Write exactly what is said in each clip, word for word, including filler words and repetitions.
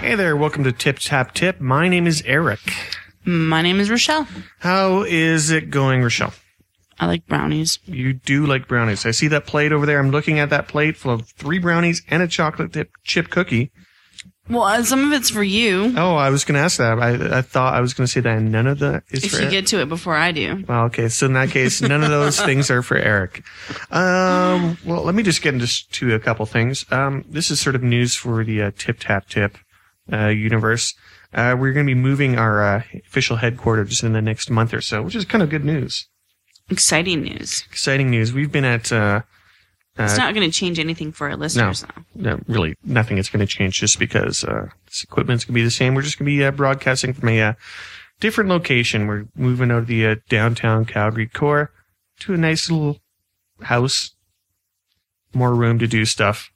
Hey there, welcome to Tip Tap Tip. My name is Eric. My name is Rochelle. How is it going, Rochelle? I like brownies. You do like brownies. I see that plate over there. I'm looking at that plate full of three brownies and a chocolate dip chip cookie. Well, uh, some of it's for you. Oh, I was going to ask that. I, I thought I was going to say that none of that is if for you Eric. get to it before I do. Well, okay. So in that case, none of those things are for Eric. Um, well, let me just get into to a couple things. Um, this is sort of news for the uh, Tip Tap Tip uh, universe. Uh, we're going to be moving our uh, official headquarters in the next month or so, which is kind of good news. Exciting news. Exciting news. We've been at... Uh, uh, it's not going to change anything for our listeners, though. No, really, nothing is going to change just because uh, this equipment's going to be the same. We're just going to be uh, broadcasting from a uh, different location. We're moving out of the uh, downtown Calgary core to a nice little house. More room to do stuff.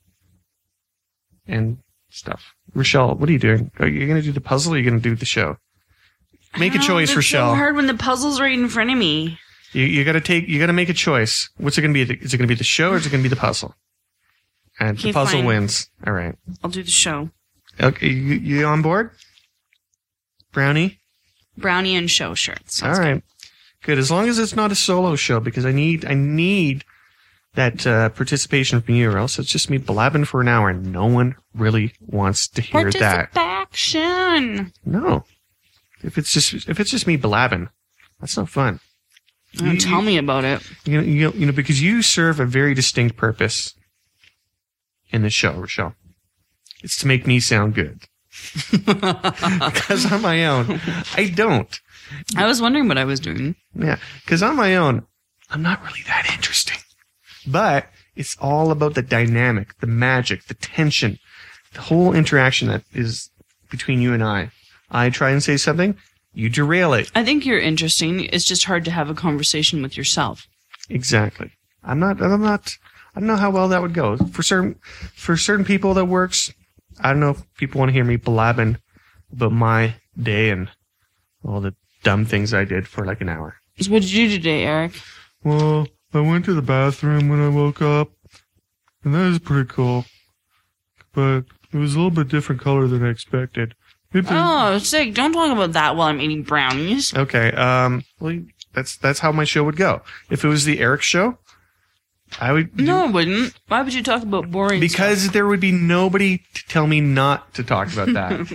And stuff. Rochelle, what are you doing? Are you going to do the puzzle or are you going to do the show? Make a choice, it's Rochelle. It's so hard when the puzzle's right in front of me. You, you got to take. You got to make a choice. What's it going to be? Is it going to be the show or is it going to be the puzzle? And Okay, the puzzle fine. wins. All right. I'll do the show. Okay, you, you on board? Brownie? Brownie and show shirts. All right. Good. As long as it's not a solo show, because I need I need that uh, participation from you, or else it's just me blabbing for an hour, and no one really wants to hear that. Participation. No. If it's just if it's just me blabbing, that's not fun. Oh, You- tell you- me about it. You know, you know, you know, because you serve a very distinct purpose in this show, Rochelle. It's to make me sound good. Because on my own, I don't. I was wondering what I was doing. Yeah, because on my own, I'm not really that interesting. But it's all about the dynamic, the magic, the tension, the whole interaction that is between you and I. I try and say something, you derail it. I think you're interesting. It's just hard to have a conversation with yourself. Exactly. I'm not. I'm not. I don't know how well that would go for certain. For certain people, that works. I don't know if people want to hear me blabbing about my day and all the dumb things I did for like an hour. So what did you do today, Eric? Well, I went to the bathroom when I woke up, and that was pretty cool. But it was a little bit different color than I expected. It Oh, sick. Don't talk about that while I'm eating brownies. Okay. Um. Well, that's that's how my show would go. If it was the Eric show, I would. do- No, I wouldn't. Why would you talk about boring Because stuff? there would be nobody to tell me not to talk about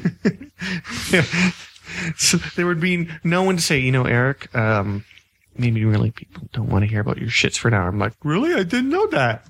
that. So there would be no one to say, you know, Eric, um, maybe really people don't want to hear about your shits for an hour. I'm like, really? I didn't know that.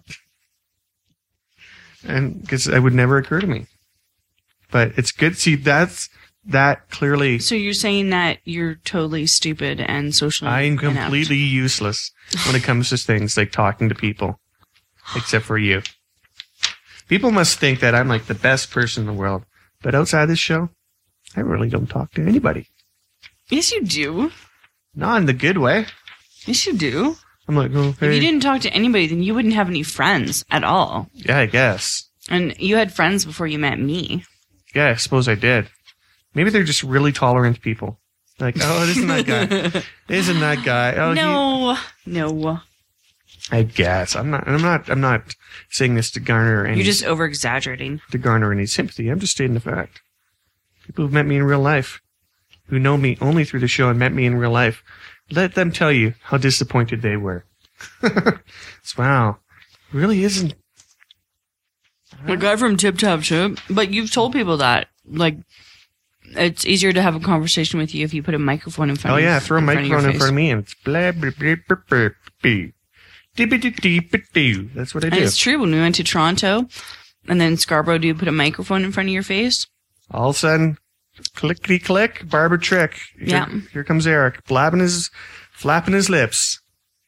And because it would never occur to me. But it's good. See, that's that clearly. So you're saying that you're totally stupid and socially I am inept. completely useless when it comes to things like talking to people, except for you. People must think that I'm like the best person in the world. But outside this show, I really don't talk to anybody. Yes, you do. Not in the good way. Yes, you do. I'm like, oh, hey. If you didn't talk to anybody, then you wouldn't have any friends at all. Yeah, I guess. And you had friends before you met me. Yeah, I suppose I did. Maybe they're just really tolerant people. Like, oh, isn't that guy? Isn't that guy? Oh, no, no. He, I guess I'm not. I'm not. I'm not saying this to garner any. You're just over exaggerating. To garner any sympathy. I'm just stating the fact. People who've met me in real life, who know me only through the show and met me in real life, let them tell you how disappointed they were. It's, wow, really isn't. The guy from Tip Tap Tip. But you've told people that, like, it's easier to have a conversation with you if you put a microphone in front Oh of you. yeah, throw a microphone in front of me and it's blah blah blah blah blah blah. Dee-ba-dee-dee-ba-doo. That's what I And do. it's true. When we went to Toronto, and then Scarborough, do you put a microphone in front of your face? All of a sudden, clickety click, barber trick. Here, Yeah. Here comes Eric, blabbing his, flapping his lips.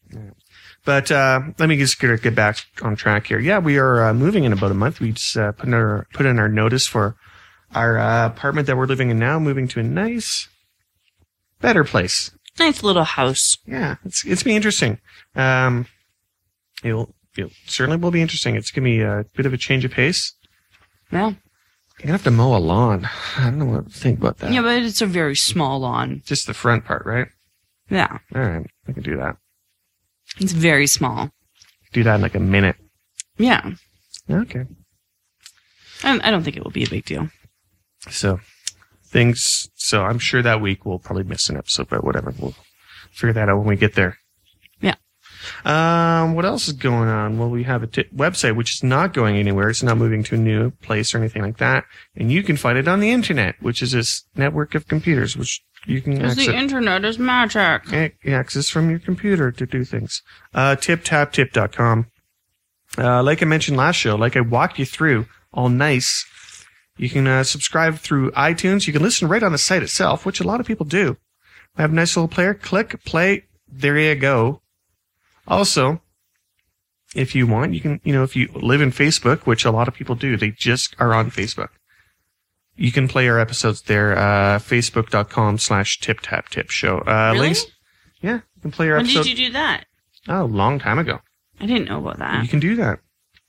But uh, let me just get, get back on track here. Yeah, we are uh, moving in about a month. We just uh, put in our put in our notice for our uh, apartment that we're living in now, moving to a nice, better place. Nice little house. Yeah, it's it's be interesting. Um, it'll, it certainly will be interesting. It's gonna be a bit of a change of pace. Yeah. You're gonna have to mow a lawn. I don't know what to think about that. Yeah, but it's a very small lawn. Just the front part, right? Yeah. All right, I can do that. It's very small. Do that in like a minute. Yeah. Okay. I, I don't think it will be a big deal. So things. So I'm sure that week we'll probably miss an episode, but whatever. We'll figure that out when we get there. Yeah. Um, what else is going on? Well, we have a t- website which is not going anywhere. It's not moving to a new place or anything like that. And you can find it on the internet, which is this network of computers, which you can access. The internet is magic. Access from your computer to do things. Uh, tip tap tip dot com. Uh, like I mentioned last show, like I walked you through, all nice. You can uh, subscribe through iTunes. You can listen right on the site itself, which a lot of people do. I have a nice little player. Click, play. There you go. Also, if you want, you can, you know, if you live in Facebook, which a lot of people do, they just are on Facebook. You can play our episodes there, uh, facebook.com slash tip tap tip show. Uh, Really? links. Yeah, you can play our When episode. did you do that? Oh, a long time ago. I didn't know about that. You can do that.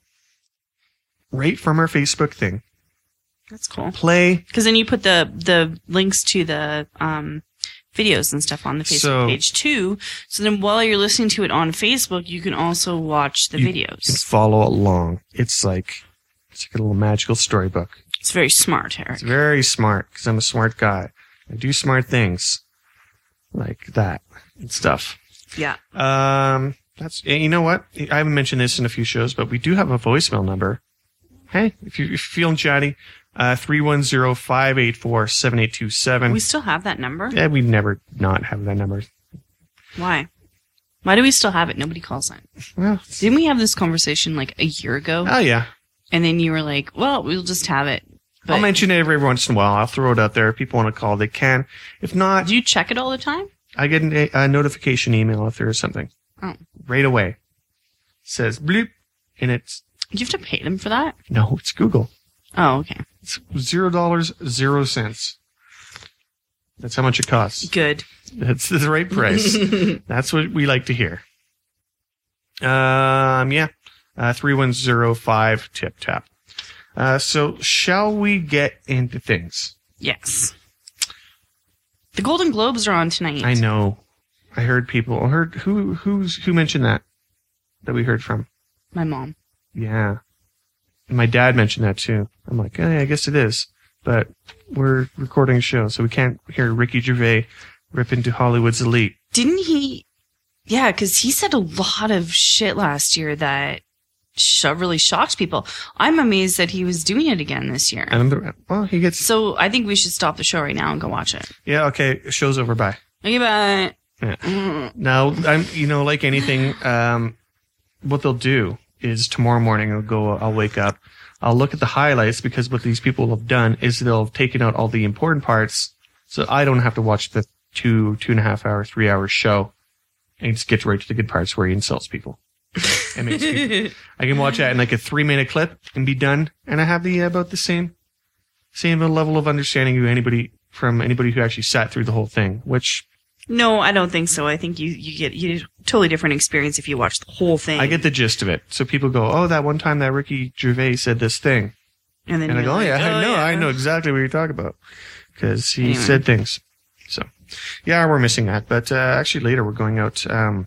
Right from our Facebook thing. That's cool. Play. Because then you put the the links to the um, videos and stuff on the Facebook So- page too. So then while you're listening to it on Facebook, you can also watch the You can videos. follow along. It's like, it's like a little magical storybook. It's very smart, Eric. It's very smart because I'm a smart guy. I do smart things like that and stuff. Yeah. Um, that's, you know what? I haven't mentioned this in a few shows, but we do have a voicemail number. Hey, if you're feeling chatty, uh, three one zero, five eight four, seven eight two seven. We still have that number? Yeah, we never not have that number. Why? Why do we still have it? Nobody calls it. Well, Didn't we have this conversation like a year ago? oh yeah. And then you were like, well, we'll just have it. But I'll mention it every once in a while. I'll throw it out there. If people want to call, they can. If not, do you check it all the time? I get an, a notification email if there is something. Oh. Right away. It says bloop, and it's, Do you have to pay them for that? no, it's Google. Oh, okay. It's zero dollars, zero cents. That's how much it costs. Good. That's the right price. That's what we like to hear. Um, yeah. Uh, three one zero five tip tap. Uh, so shall we get into things? Yes. The Golden Globes are on tonight. I know. I heard people. I heard who who's who mentioned that that we heard from. My mom. Yeah, and my dad mentioned that too. I'm like, eh, I guess it is, but we're recording a show, so we can't hear Ricky Gervais rip into Hollywood's elite. Didn't he? Yeah, because he said a lot of shit last year that sh- really shocked people. I'm amazed that he was doing it again this year. And well, he gets. So I think we should stop the show right now and go watch it. Yeah, okay, show's over. Bye. Okay, bye. Yeah. Mm. Now, I'm you know like anything, um, what they'll do is tomorrow morning I'll go. I'll wake up. I'll look at the highlights because what these people have done is they'll have taken out all the important parts, so I don't have to watch the two, two and a half hour, three hour show, and just get right to the good parts where he insults people. And makes people. I can watch that in like a three minute clip and be done, and I have the about the same, same level of understanding of anybody from anybody who actually sat through the whole thing. Which No, I don't think so. I think you, you get you get a totally different experience if you watch the whole thing. I get the gist of it. So people go, "Oh, that one time that Ricky Gervais said this thing," and then and I you're go, "Oh like, yeah, I know, yeah. I know exactly what you're talking about," because he Anyway. said things. So, yeah, we're missing that. But uh, actually, later we're going out um,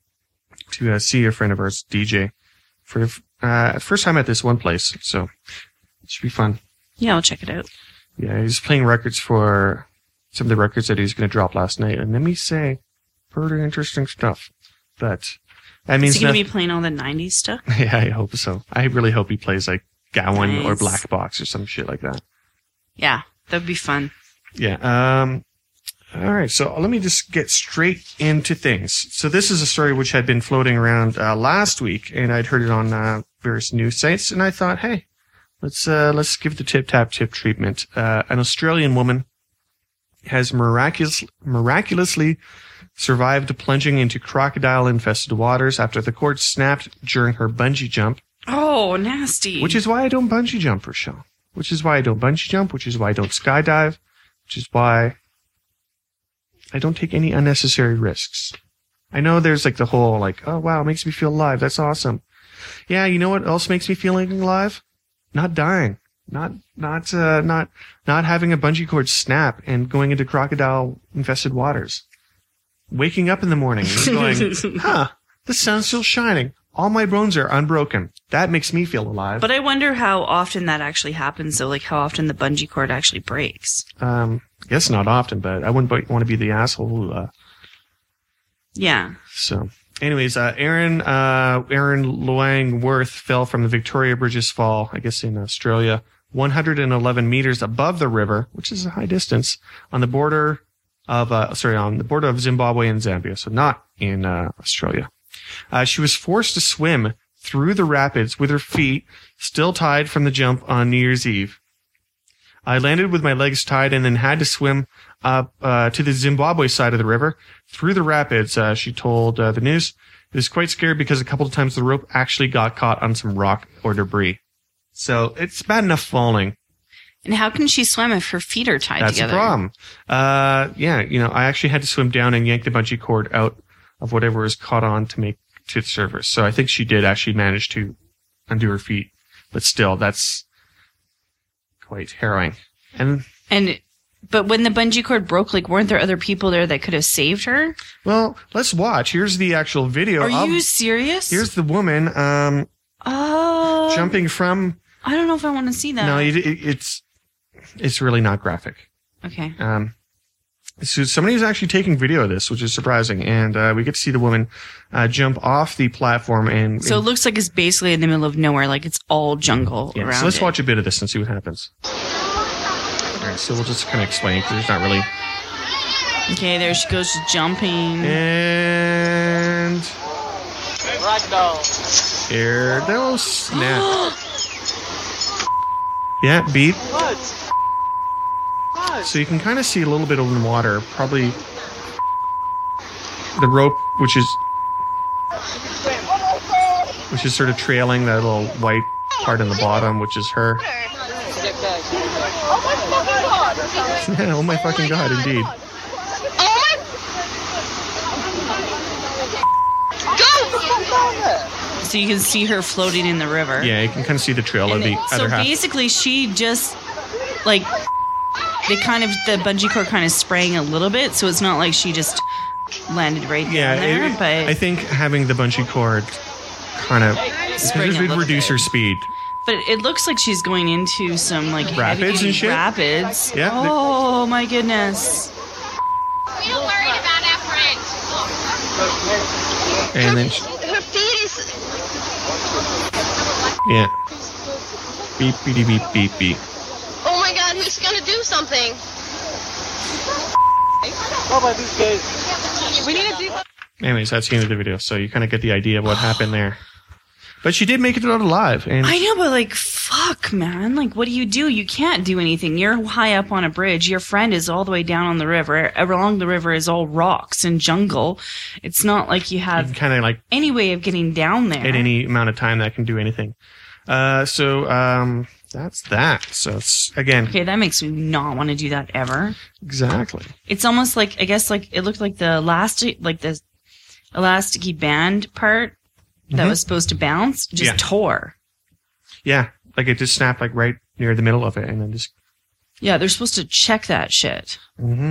to uh, see a friend of ours, D J, for uh, first time at this one place. So it should be fun. Yeah, I'll check it out. Yeah, he's playing records for some of the records that he was going to drop last night, and let me say, pretty interesting stuff. But that means Is he going to noth- be playing all the nineties stuff? Yeah, I hope so. I really hope he plays like Gowan or Nice. Black Box or some shit like that. Yeah, that'd be fun. Yeah. Um, all right. So let me just get straight into things. So this is a story which had been floating around uh, last week, and I'd heard it on uh, various news sites, and I thought, hey, let's uh, let's give the tip tap tip treatment. Uh, an Australian woman has miraculous, miraculously survived plunging into crocodile-infested waters after the cord snapped during her bungee jump. Oh, nasty. Which is why I don't bungee jump for show. Which is why I don't bungee jump. Which is why I don't skydive. Which is why I don't take any unnecessary risks. I know there's like the whole like, oh wow, it makes me feel alive. That's awesome. Yeah, you know what else makes me feel alive? Not dying. Not not uh, not not having a bungee cord snap and going into crocodile infested waters. Waking up in the morning and going, huh, the sun's still shining. all my bones are unbroken. That makes me feel alive. But I wonder how often that actually happens, though. Like, how often the bungee cord actually breaks. Um, I guess not often, but I wouldn't want to be the asshole who, uh, yeah. So, anyways, uh, Aaron, uh, Aaron Luang Worth fell from the Victoria Bridges Fall, I guess in Australia, one hundred eleven meters above the river, which is a high distance, on the border of, uh, sorry, on the border of Zimbabwe and Zambia. So not in, uh, Australia. Uh, she was forced to swim through the rapids with her feet still tied from the jump on New Year's Eve. I landed with my legs tied and then had to swim up uh, to the Zimbabwe side of the river through the rapids, uh, she told uh, the news. It was quite scary because a couple of times the rope actually got caught on some rock or debris. So it's bad enough falling. And how can she swim if her feet are tied That's together? That's the problem. Uh, yeah, you know, I actually had to swim down and yank the bungee cord out of whatever was caught on to make to the surface. So I think she did actually manage to undo her feet. But still, that's quite harrowing. And And but when the bungee cord broke, like, weren't there other people there that could have saved her? Well, let's watch. Here's the actual video. Are of, you serious? Here's the woman um, oh, jumping from. I don't know if I want to see that. No, it, it, it's it's really not graphic. Okay. Um, so somebody is actually taking video of this, which is surprising, and uh, we get to see the woman uh, jump off the platform and. So and, it looks like it's basically in the middle of nowhere, like it's all jungle yeah, around so let's it. watch a bit of this and see what happens. All right, so we'll just kind of explain because there's not really. Okay, there she goes, she's jumping. And. Here, no snap. Yeah, beat. So you can kind of see a little bit of the water, probably the rope, which is which is sort of trailing that little white part in the bottom, which is her. Yeah, oh my fucking god, indeed. So you can see her floating in the river. Yeah, you can kind of see the trail of And the so other half. basically, she just like they kind of the bungee cord kind of sprang a little bit, so it's not like she just landed right Yeah, down there. it- but I think having the bungee cord kind of Spring a would little reduce bit. her speed. but it looks like she's going into some like Rapids heavy and shit? rapids. Yeah, they- Oh my goodness. Real worried about our friend. And then, she, Her feet is. yeah, beep, beep, beep, beep, beep. Oh my god, who's gonna do something? We need to do. Anyways, that's the end of the video, so you kind of get the idea of what happened there. But she did make it out alive, and I know, but like, fuck, man. Like, what do you do? You can't do anything. You're high up on a bridge. Your friend is all the way down on the river. Along the river is all rocks and jungle. It's not like you you have can kind of like any way of getting down there. at any amount of time that can do anything. Uh, so um, that's that. So it's, again, Okay, that makes me not want to do that ever. exactly. It's almost like, I guess, like, it looked like the elastic, like the elasticy band part that Mhm. was supposed to bounce just Yeah. tore. Yeah, like it just snapped like right near the middle of it, and then just. Yeah, they're supposed to check that shit. Mm-hmm.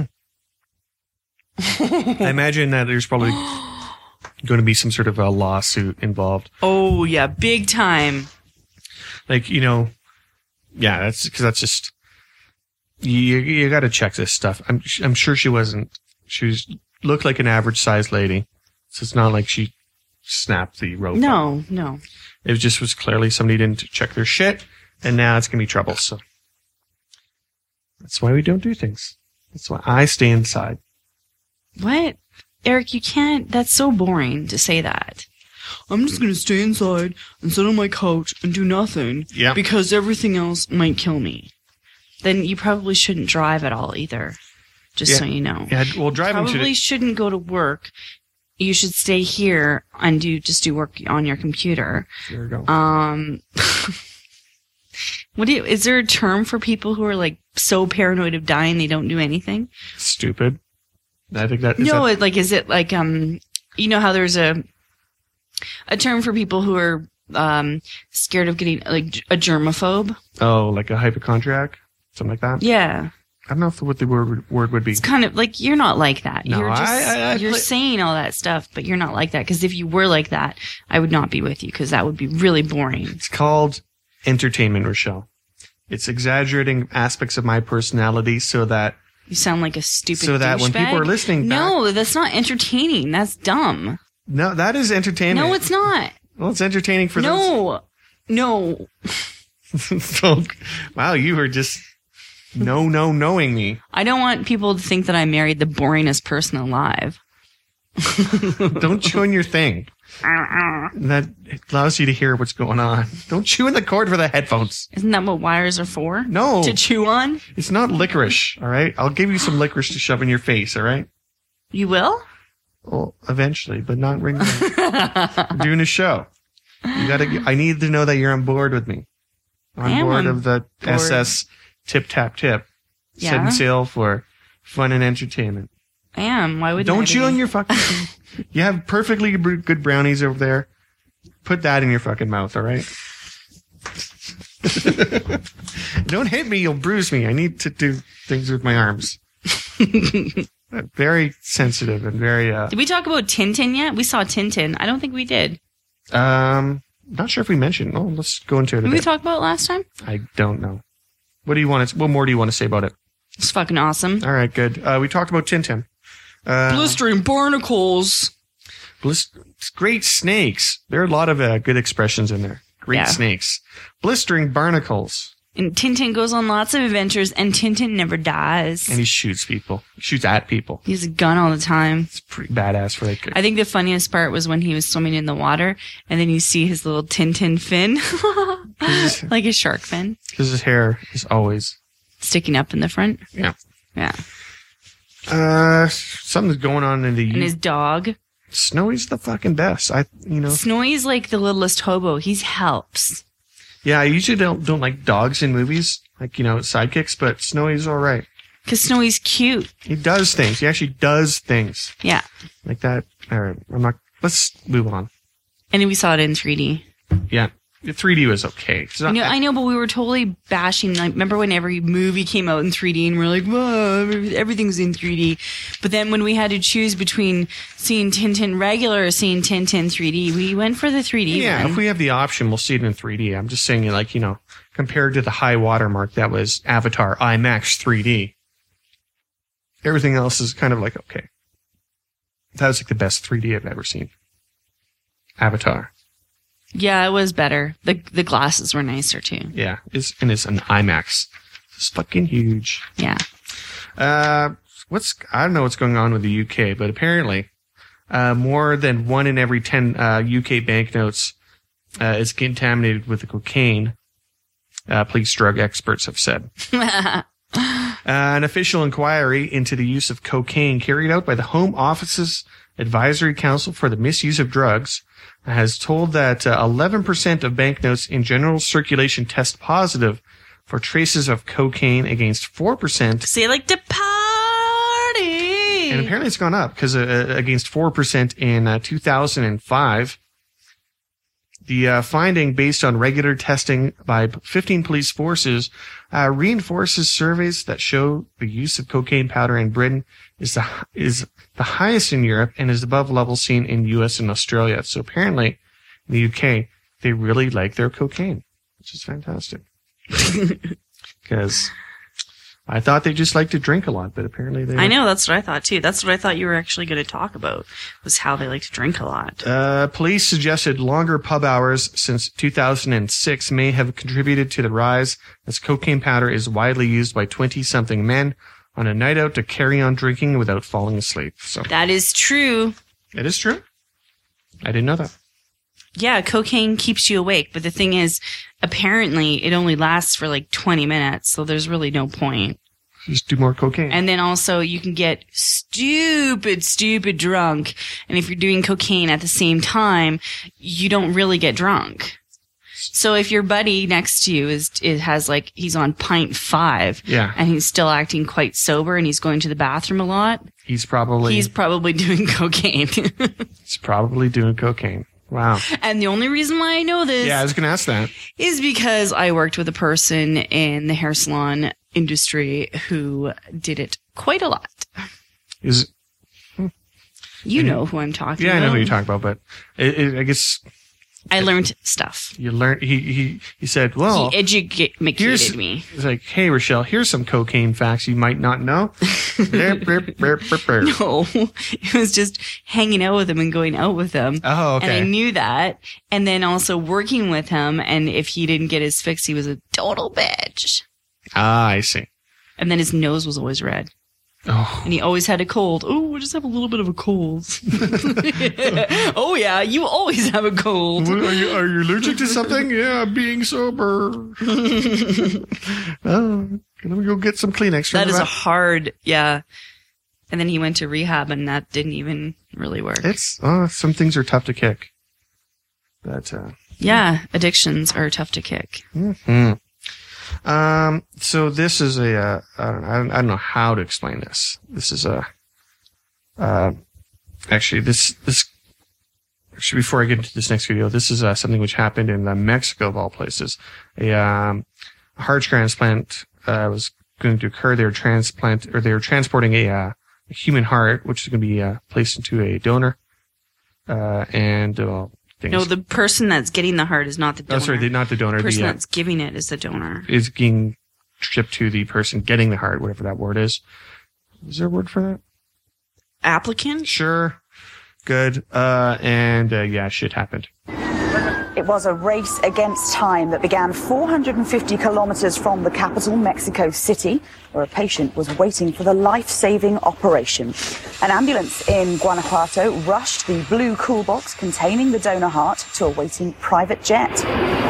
I imagine that there's probably going to be some sort of a lawsuit involved. Oh, yeah, big time. Like, you know, yeah, that's because that's just you. You got to check this stuff. I'm I'm sure she wasn't. She was, looked like an average sized lady, so it's not like she snapped the rope. No, no. It just was clearly somebody didn't check their shit, and now it's gonna be trouble. So that's why we don't do things. That's why I stay inside. What? Eric, you can't. That's so boring to say that. I'm just going to stay inside and sit on my couch and do nothing. Yeah. Because everything else might kill me. Then you probably shouldn't drive at all either. Just Yeah. so you know. Yeah, well, driving Probably should. shouldn't go to work. You should stay here and do just do work on your computer. There we go. Um, what do you? Is there a term for people who are like so paranoid of dying they don't do anything? Stupid. I think that is No, that, it, like is it like um, you know how there's a a term for people who are um scared of getting like a germaphobe? oh, like a hypochondriac, something like that. Yeah. I don't know if what the word word would be. It's kind of like you're not like that. No, you're just I- I- I you're play- saying all that stuff, but you're not like that. Because if you were like that, I would not be with you because that would be really boring. It's called entertainment, Rochelle. It's exaggerating aspects of my personality so that You sound like a stupid. So that when douchebag. people are listening back- no, that's not entertaining. That's dumb. no, that is entertainment. No, it's not. Well, it's entertaining for those. No, no. So, wow, you were just no, no, knowing me. I don't want people to think that I married the boringest person alive. Don't chew on your thing. That allows you to hear what's going on. Don't chew in the cord for the headphones. Isn't that what wires are for? No. To chew on? It's not licorice, all right? I'll give you some licorice to shove in your face, all right? You will? Well, eventually, but not right now. I'm doing a show. You gotta. I need to know that you're on board with me. On I am board on of the board. S S Tip Tap Tip. Yeah. Setting sail for fun and entertainment. I am. Why would Don't I chew be? on your fucking thing. You have perfectly br- good brownies over there. Put that in your fucking mouth, all right? Don't hit me, you'll bruise me. I need to do things with my arms. Very sensitive and very, uh, Did we talk about Tintin yet? We saw Tintin. I don't think we did. um, not sure if we mentioned. Oh, let's go into it a Did we bit. talk about it last time? I don't know. What do you want to, what more do you want to say about it? It's fucking awesome. All right, good. Uh, we talked about Tintin. Uh, Blistering barnacles. Blis- great snakes. There are a lot of uh, good expressions in there. Great Yeah. snakes. Blistering barnacles. And Tintin goes on lots of adventures, and Tintin never dies. And he shoots people. He shoots at people. He has a gun all the time. It's pretty badass for like. I think the funniest part was when he was swimming in the water, and then you see his little Tintin fin, like a shark fin, Because his hair is always. sticking up in the front. Yeah. Yeah. Uh, something's going on in the. And his dog. Snowy's the fucking best. I, you know. Snowy's like the littlest hobo. He helps. Yeah, I usually don't don't like dogs in movies, like you know sidekicks, but Snowy's all right. Because Snowy's cute. He does things. He actually does things Yeah. like that. All right, I'm not. Let's move on. And then we saw it in three D. Yeah, the three D was okay. It's not- You know, I know, but we were totally bashing. Like, remember when every movie came out in three D, and we're like, "Whoa, everything's in three D." But then when we had to choose between seeing Tintin regular or seeing Tintin three D, we went for the three D Yeah, one. if we have the option, we'll see it in three D. I'm just saying, like, you know, compared to the high watermark that was Avatar IMAX three D, everything else is kind of like, okay. That was like the best three D I've ever seen. Avatar. Yeah, it was better. The the glasses were nicer too. Yeah, it's, and it's an IMAX. It's fucking huge. Yeah. Uh, what's, I don't know what's going on with the U K, but apparently, uh, more than one in every ten, uh, U K banknotes, uh, is contaminated with the cocaine. Uh, police drug experts have said. Uh, an official inquiry into the use of cocaine carried out by the Home Office's Advisory Council for the Misuse of Drugs has told that uh, eleven percent of banknotes in general circulation test positive for traces of cocaine against four percent. Say like to party. And apparently it's gone up because uh, against four percent in uh, two thousand five. The uh, finding, based on regular testing by fifteen police forces, uh, reinforces surveys that show the use of cocaine powder in Britain is the is the highest in Europe and is above levels seen in U S and Australia. So apparently, in the U K, they really like their cocaine, which is fantastic. Because I thought they just like to drink a lot, but apparently they. I know, that's what I thought too. That's what I thought you were actually going to talk about, was how they like to drink a lot. Uh, police suggested longer pub hours since two thousand six may have contributed to the rise, as cocaine powder is widely used by twenty-something men on a night out to carry on drinking without falling asleep. So That is true. it is true. I didn't know that. Yeah, cocaine keeps you awake, but the thing is, apparently it only lasts for like twenty minutes, so there's really no point. Just do more cocaine. And then also you can get stupid, stupid drunk. And if you're doing cocaine at the same time, you don't really get drunk. So if your buddy next to you is, it has like, he's on pint five. Yeah. And he's still acting quite sober and he's going to the bathroom a lot, he's probably he's probably doing cocaine. he's probably doing cocaine. Wow. And the only reason why I know this Yeah, I was gonna ask that. is because I worked with a person in the hair salon industry who did it quite a lot. Is You know who I'm talking yeah, about. I know who you're talking about, but it, it, I guess I learned stuff. you learned. He he he said, "Well, he educated here's me. He's like, hey, Rochelle, here's some cocaine facts you might not know." Burp, burp, burp, burp, burp. No, it was just hanging out with him and going out with him. Oh, okay. And I knew that. And then also working with him. And if he didn't get his fix, he was a total bitch. Ah, I see. And then his nose was always red. Oh, And he always had a cold. Oh, I just have a little bit of a cold. Oh, yeah, you always have a cold. What, are you are you allergic to something? Yeah, being sober. Oh, let me go get some Kleenex. That is a Remember hard, yeah. And then he went to rehab, and that didn't even really work. It's oh, some things are tough to kick. But uh, Yeah, addictions are tough to kick. hmm. Um, so this is a, uh, I don't know, I don't, I don't know how to explain this. This is a, uh, actually this, this, actually before I get into this next video, this is uh, something which happened in uh, Mexico of all places. A, um, a heart transplant, uh, was going to occur. They were transplant, or they were transporting a, uh, a human heart, which is going to be, uh, placed into a donor. Uh, and, uh, things. No, the person that's getting the heart is not the donor. Oh, sorry, the, not the donor. The person the, uh, that's giving it is the donor. is being shipped to the person getting the heart, whatever that word is. Is there a word for that? Applicant? Sure. Good. Uh, and, uh, yeah, shit happened. It was a race against time that began four hundred fifty kilometers from the capital, Mexico City, where a patient was waiting for the life-saving operation. An ambulance in Guanajuato rushed the blue cool box containing the donor heart to a waiting private jet.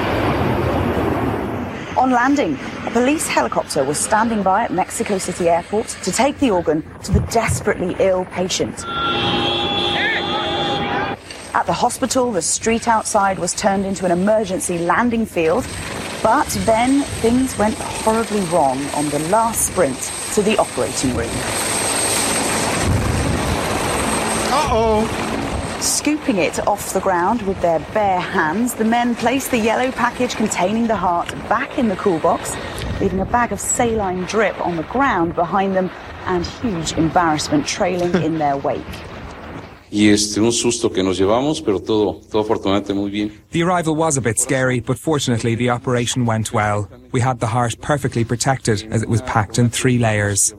On landing, a police helicopter was standing by at Mexico City Airport to take the organ to the desperately ill patient. At the hospital, the street outside was turned into an emergency landing field, but then things went horribly wrong on the last sprint to the operating room. Uh-oh. Scooping it off the ground with their bare hands, the men placed the yellow package containing the heart back in the cool box, leaving a bag of saline drip on the ground behind them and huge embarrassment trailing in their wake. Y este, un susto que nos llevamos, pero todo, todo afortunadamente muy bien. The arrival was a bit scary, but fortunately the operation went well. We had the heart perfectly protected as it was packed in three layers.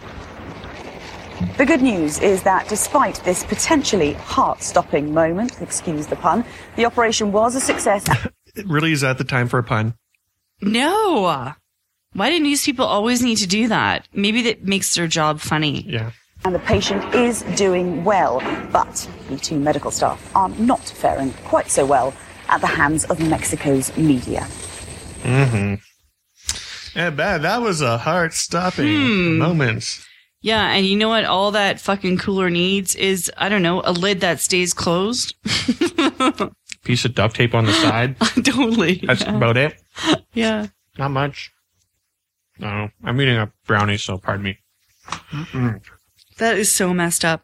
The good news is that despite this potentially heart-stopping moment, excuse the pun, the operation was a success. It really is at the time for a pun. No. Why do news people always need to do that? Maybe that makes their job funny. Yeah. And the patient is doing well, but the two medical staff are not faring quite so well at the hands of Mexico's media. Mm-hmm. Yeah, bad. That was a heart-stopping Hmm. moment. Yeah, and you know what all that fucking cooler needs is, I don't know, a lid that stays closed. Piece of duct tape on the side. Totally. That's yeah. about it. Yeah. Not much. No, I'm eating a brownie, so pardon me. Mm-mm. That is so messed up.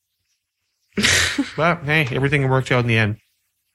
But hey, everything worked out in the end.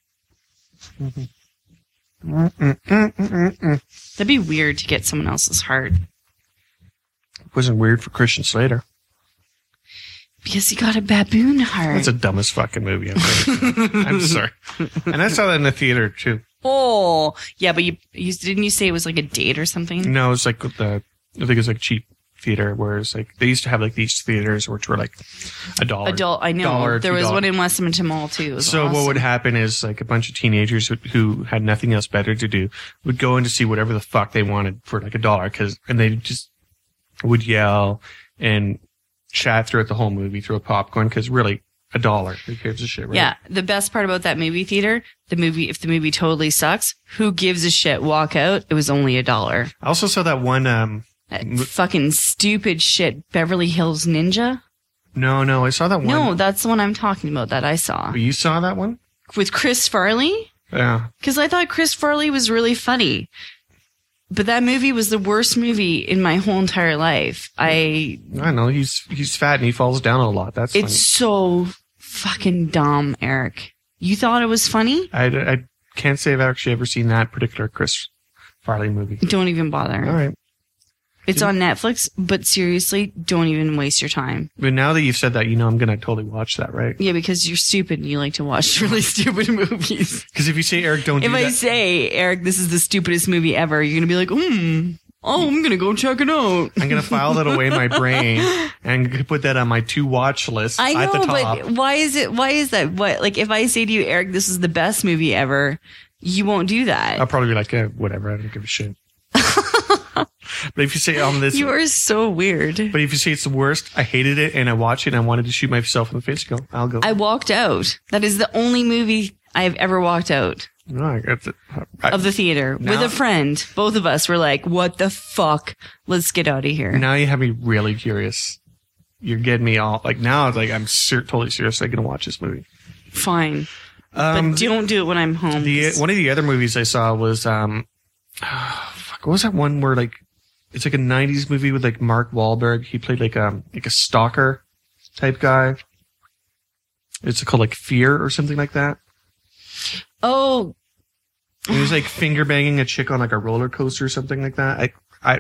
Mm-hmm. Mm-mm-mm-mm-mm. That'd be weird to get someone else's heart. It wasn't weird for Christian Slater. Because he got a baboon heart. That's the dumbest fucking movie I've heard. I'm sorry. And I saw that in the theater too. Oh, yeah, but you, you didn't you say it was like a date or something? No, it's like the I think it's like cheap theater, whereas like they used to have like these theaters which were like a dollar. Adult, I know. dollar, there two was dollars. one in West Edmonton Mall too. It was So awesome. what would happen is like a bunch of teenagers who, who had nothing else better to do would go in to see whatever the fuck they wanted for like a dollar, cause and they just would yell and chat throughout the whole movie through a popcorn, because really a dollar, who gives a shit, right? Yeah, the best part about that movie theater, the movie, if the movie totally sucks, who gives a shit? Walk out. It was only a dollar. I also saw that one. Um, That fucking stupid shit, Beverly Hills Ninja. no, no, I saw that one. No, that's the one I'm talking about that I saw You saw that one? with Chris Farley. Yeah. Because I thought Chris Farley was really funny. But that movie was the worst movie in my whole entire life. I, I don't know. He's he's fat and he falls down a lot. That's it's so fucking dumb, Eric. You thought it was funny? funny. I, I can't say I've actually ever seen that particular Chris Farley movie. Don't even bother. All right. It's on Netflix, but seriously, don't even waste your time. But now that you've said that, you know I'm going to totally watch that, right? Yeah, because you're stupid and you like to watch really stupid movies. Because if you say, Eric, don't If do I that. say, Eric, this is the stupidest movie ever, you're going to be like, hmm, oh, I'm going to go check it out. I'm going to file that away in my brain and put that on my to watch list I at the know, top. but why is it, why is that? What, like, if I say to you, Eric, this is the best movie ever, you won't do that. I'll probably be like, eh, whatever, I don't give a shit. But if you say on this, You are so weird. but if you say it's the worst, I hated it and I watched it and I wanted to shoot myself in the face, go, I'll go. I walked out. That is the only movie I've ever walked out no, I got the, I, of the theater with Now- a friend. Both of us were like, what the fuck? Let's get out of here. now you have me really curious. You're getting me all like now. It's like I'm ser- totally seriously going to watch this movie. Fine. Um, but don't do it when I'm home. the one of the other movies I saw was um, fuck, what was that one where like it's like a nineties movie with like Mark Wahlberg. He played like um like a stalker type guy. It's called like Fear or something like that. oh, And he was like finger banging a chick on like a roller coaster or something like that. I I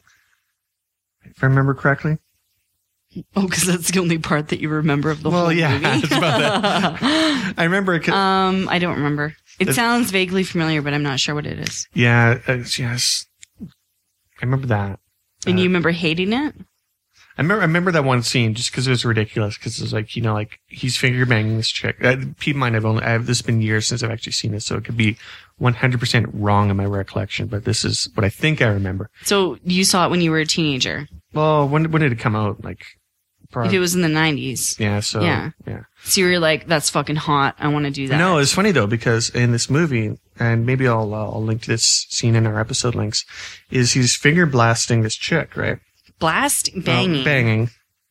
if I remember correctly. oh, because that's the only part that you remember of the Well, whole yeah, movie. it's about that. I remember. It, um, I don't remember. It It's- sounds vaguely familiar, but I'm not sure what it is. yeah, uh, yes. I remember that. And Uh, you remember hating it? I remember, I remember that one scene just because it was ridiculous. Because it was like, you know, like he's finger banging this chick. Uh, keep in mind, I've only, I have this has been years since I've actually seen it, so it could be one hundred percent wrong in my recollection. But this is what I think I remember. So you saw it when you were a teenager. Well, when when did it come out? Like, probably, If it was in the nineties. yeah. So Yeah. yeah. So you were like, that's fucking hot. I want to do that. No, it's funny though because in this movie, and maybe I'll uh, I'll link to this scene in our episode links, is he's finger blasting this chick, right? Blast, banging. Uh, banging.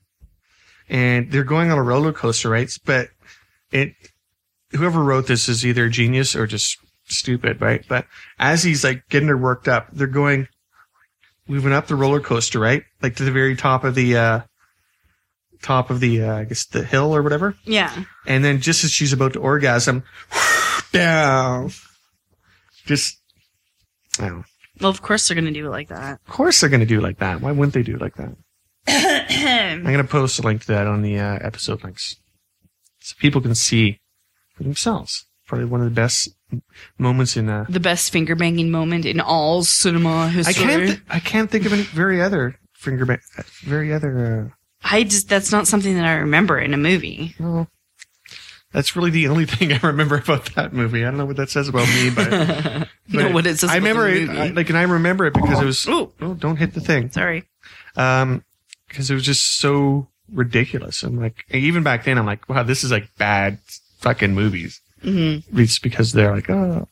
And they're going on a roller coaster, right? But it, whoever wrote this is either genius or just stupid, right? But as he's like getting her worked up, they're going, moving up the roller coaster, right? Like to the very top of the, uh, top of the, uh, I guess the hill or whatever. Yeah. And then just as she's about to orgasm, down. Just, I don't know. Well, of course they're going to do it like that. Of course they're going to do it like that. Why wouldn't they do it like that? I'm going to post a link to that on the uh, episode links. So people can see for themselves. Probably one of the best moments in uh The best finger banging moment in all cinema I history. can't th- I can't think of any very other finger ba- very other I just, that's not something that I remember in a movie. uh well, that's really the only thing I remember about that movie. I don't know what that says about me, but, You know but what it says I about the remember it movie. I, like and I remember it because it was Oh. oh, don't hit the thing. Sorry. Um, because it was just so ridiculous. I'm like, even back then, I'm like, wow, this is like bad fucking movies. Mm-hmm. It's because they're like, oh,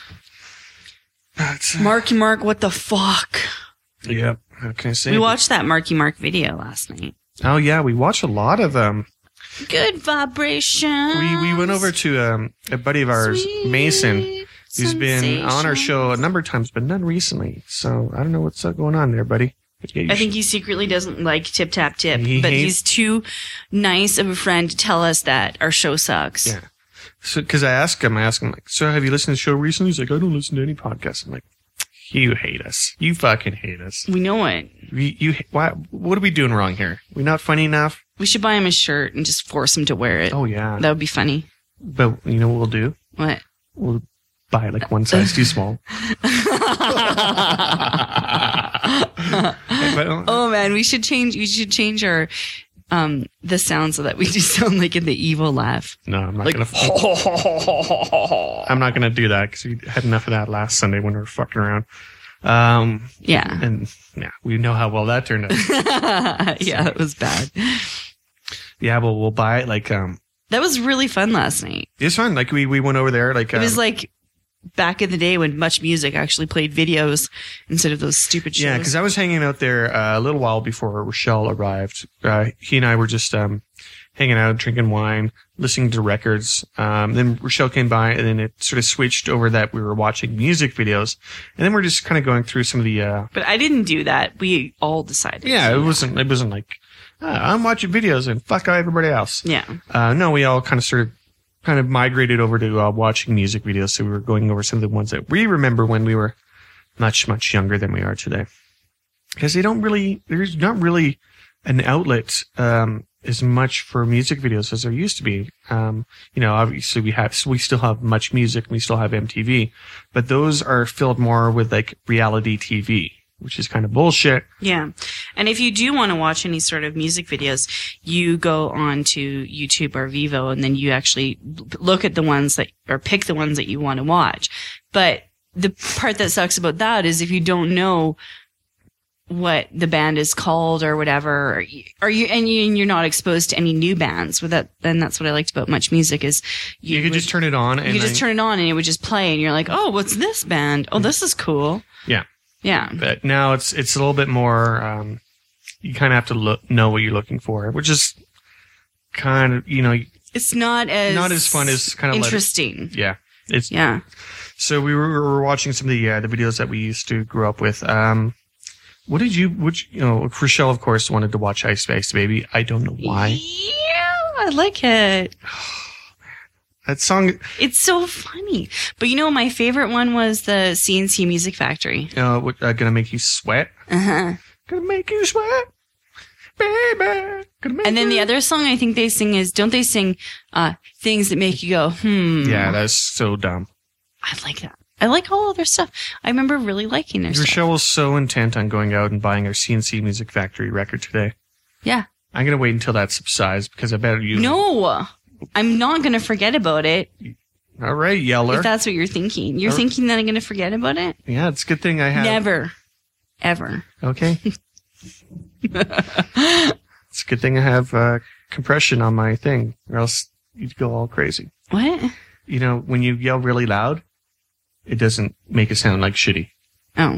But, Marky Mark, what the fuck? yeah. How can I say? We watched that Marky Mark video last night. Oh yeah, we watched a lot of them. Good vibration. We we went over to um, a buddy of ours, Mason, who's been on our show a number of times, but none recently. So I don't know what's uh, going on there, buddy. But yeah, you I think should- he secretly doesn't like Tip Tap Tip, He but hates- he's too nice of a friend to tell us that our show sucks. Yeah. So, because I asked him, I asked him, like, so have you listened to the show recently? He's like, I don't listen to any podcasts. I'm like, you hate us. You fucking hate us. We know it. We, you, why, what are we doing wrong here? We not funny enough? We should buy him a shirt and just force him to wear it. Oh, yeah. That would be funny. But you know what we'll do? What? We'll buy like one size too small. But, uh, Oh man, we should change. We should change our um the sound so that we just sound like in the evil laugh. no, I'm not Like, gonna. I'm not gonna do that because we had enough of that last Sunday when we were fucking around. Um, yeah, and yeah, we know how well that turned out. yeah, it was bad. Yeah, but we'll buy it. Like, um, That was really fun last night. it's fun. Like we we went over there. Like It was um, like back in the day when Much Music actually played videos instead of those stupid shows. yeah, because I was hanging out there uh, a little while before Rochelle arrived. Uh, he and I were just um hanging out, drinking wine, listening to records. Um, then Rochelle came by, and then it sort of switched over that we were watching music videos, and then we're just kind of going through some of the. Uh, But I didn't do that. We all decided. yeah, to it do wasn't. It wasn't like uh, I'm watching videos and fuck everybody else. that. Yeah. Uh, no, we all kind of sort of kind of migrated over to uh, watching music videos. So we were going over some of the ones that we remember when we were much, much younger than we are today. because they don't really, there's not really an outlet um, as much for music videos as there used to be. Um, you know, obviously we have, we still have Much Music, we still have M T V, but those are filled more with like reality T V, which is kind of bullshit. Yeah. And if you do want to watch any sort of music videos, you go on to YouTube or Vivo and then you actually look at the ones that, or pick the ones that you want to watch. But the part that sucks about that is if you don't know what the band is called or whatever, or, or you, and you, and you're not exposed to any new bands with that, then that's what I liked about Much Music is You, you could would- just turn it on. you and could just then- turn it on and it would just play and you're like, oh, what's this band? Oh, this is cool. Yeah. Yeah. But now it's it's a little bit more. Um, you kind of have to look, know what you're looking for, which is kind of you know It's not as not as fun as kind of let it- interesting. yeah. It's Yeah. So we were, we were watching some of the uh, the videos that we used to grow up with. Um, what did you? Which you know, Rochelle of course wanted to watch Ice Spice Baby. I don't know why. Yeah, I like it. That song, It's so funny. But you know, my favorite one was the C N C Music Factory. uh, what, uh, gonna make you sweat. Uh-huh. Gonna make you sweat, baby. Gonna make And then you- the other song I think they sing is, don't they sing uh, things that make you go, hmm. Yeah, that's so dumb. I like that. I like all of their stuff. I remember really liking their stuff. Rochelle was so intent on going out and buying our C N C Music Factory record today. Yeah. I'm gonna wait until that subsides because I bet you. No, I'm not going to forget about it. All right, Yeller. If that's what you're thinking. You're Oh. thinking that I'm going to forget about it? Yeah, it's a good thing I have. Never. Ever. Okay. It's a good thing I have uh, compression on my thing, or else you'd go all crazy. What? You know, when you yell really loud, it doesn't make it sound like shitty. Oh.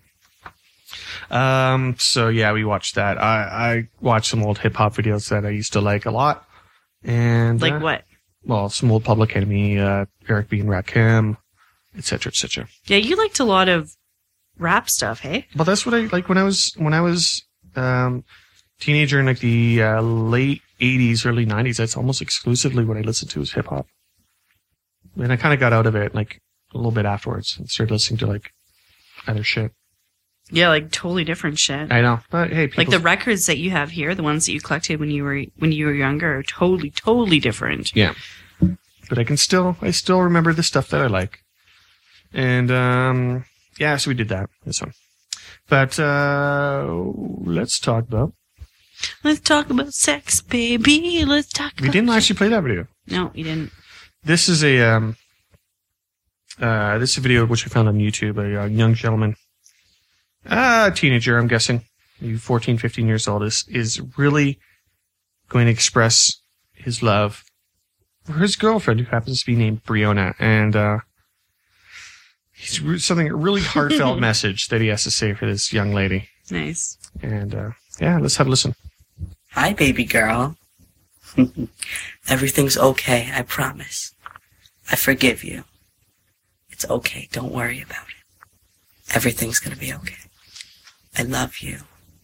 Um. So yeah, we watched that. I I watched some old hip hop videos that I used to like a lot, and Like uh, what? Well, some old Public Enemy, uh, Eric B. and Rakim, et cetera, et cetera. Yeah, you liked a lot of rap stuff, hey? But that's what I like when I was when I was um teenager in like the uh, late eighties, early nineties. That's almost exclusively what I listened to was hip hop. And I kind of got out of it like a little bit afterwards and started listening to like other shit. Yeah, like totally different shit. I know, but hey, Like people, the records that you have here, the ones that you collected when you were when you were younger, are totally, totally different. yeah. But I can still, I still remember the stuff that I like. And um, yeah, so we did that. This one. But uh, let's talk about. Let's talk about sex, baby. Let's talk. We about didn't actually play that video. No, you didn't. This is a um, uh, this is a video which I found on YouTube. A, uh young gentleman, a teenager, I'm guessing, maybe fourteen, fifteen years old, is is really going to express his love for his girlfriend, who happens to be named Briona, and uh, he's re- something a really heartfelt message that he has to say for this young lady. Nice. And uh, yeah, let's have a listen. Hi, baby girl. Everything's okay, I promise. I forgive you. It's okay, don't worry about it. Everything's gonna be okay. I love you.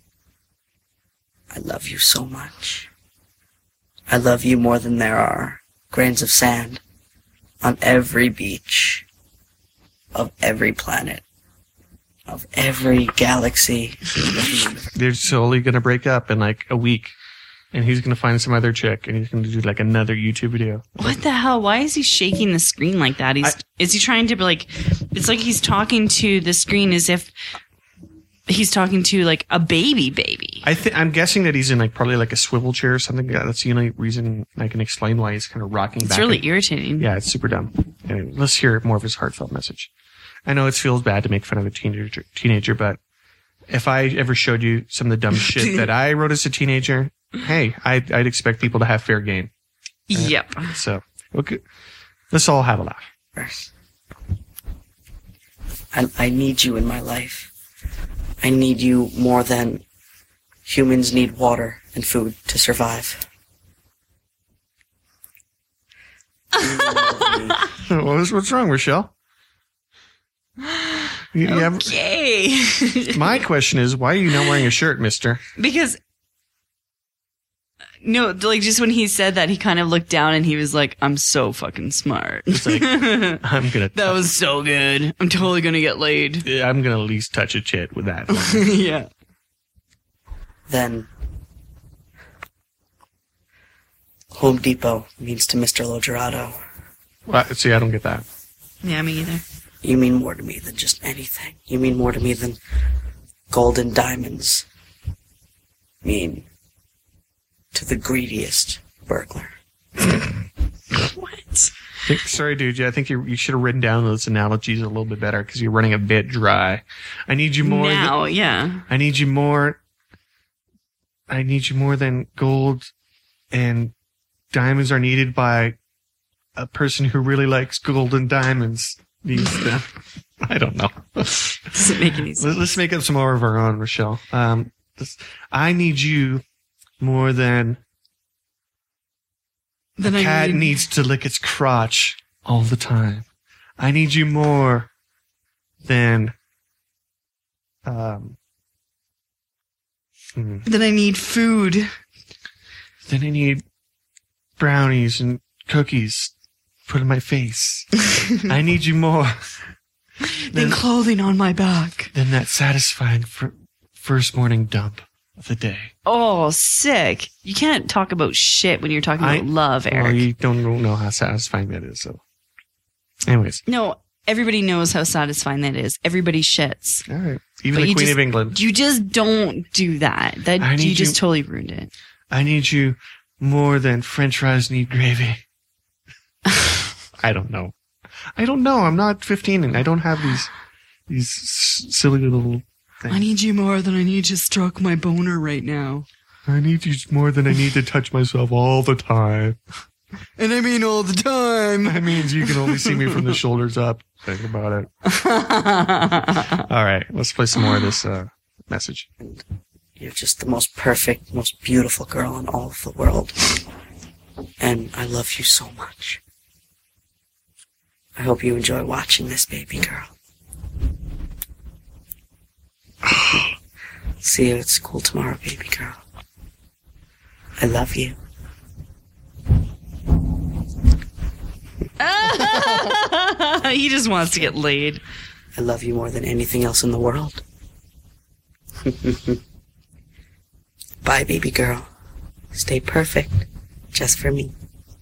I love you so much. I love you more than there are grains of sand on every beach of every planet, of every galaxy. They're slowly going to break up in like a week, and he's going to find some other chick, and he's going to do like another YouTube video. What the hell? Why is he shaking the screen like that? He's I- is he trying to be like? It's like he's talking to the screen as if he's talking to like a baby, baby. I think I'm guessing that he's in like probably like a swivel chair or something. Yeah, that's the only reason I can explain why he's kind of rocking It's back. really and- irritating. Yeah, it's super dumb. Anyway, let's hear more of his heartfelt message. I know it feels bad to make fun of a teenager, teenager, but if I ever showed you some of the dumb shit that I wrote as a teenager, hey, I'd, I'd expect people to have fair game. Yep. So, okay, let's all have a laugh. First. I, I need you in my life. I need you more than humans need water and food to survive. What was, what's wrong, Rochelle? You, you have- Okay. my question is, why are you not wearing a shirt, mister? Because no, like just when he said that, he kind of looked down and he was like, "I'm so fucking smart." It's like, I'm gonna, That was so good. I'm totally gonna get laid. I'm gonna at least touch a chit with that. Yeah. then Home Depot means to Mister Logerato. Well, see, I don't get that. Yeah, me either. You mean more to me than just anything. You mean more to me than gold and diamonds mean to the greediest burglar. What? Think, sorry, dude. Yeah, I think you you should have written down those analogies a little bit better because you're running a bit dry. I need you more. Now, Than, yeah. I need you more. I need you more than gold and diamonds are needed by a person who really likes gold and diamonds. Needs them. I don't know. Doesn't make any sense. Let's make up some more of our own, Rochelle. Um, this, I need you more than Then a I cat need- needs to lick its crotch all the time. I need you more than um. hmm, Then I need food. Then I need brownies and cookies put in my face. I need you more Then than, clothing on my back. than that satisfying fir- first morning dump of the day. Oh, sick. You can't talk about shit when you're talking I- about love, Eric. Well, you don't know how satisfying that is. So, anyways, No, everybody knows how satisfying that is. Everybody shits. all right. Even But the you Queen just- of England. You just don't do that. That I you need just you- totally ruined it. I need you more than French fries need gravy. I don't know. I don't know. I'm not fifteen and I don't have these these s- silly little things. I need you more than I need to stroke my boner right now. I need you more than I need to touch myself all the time. And I mean all the time. That means you can only see me from the shoulders up. Think about it. All right, let's play some more of this uh, message. You're just the most perfect, most beautiful girl in all of the world. And I love you so much. I hope you enjoy watching this, baby girl. See you at school tomorrow, baby girl. I love you. He just wants to get laid. I love you more than anything else in the world. Bye, baby girl. Stay perfect. Just for me.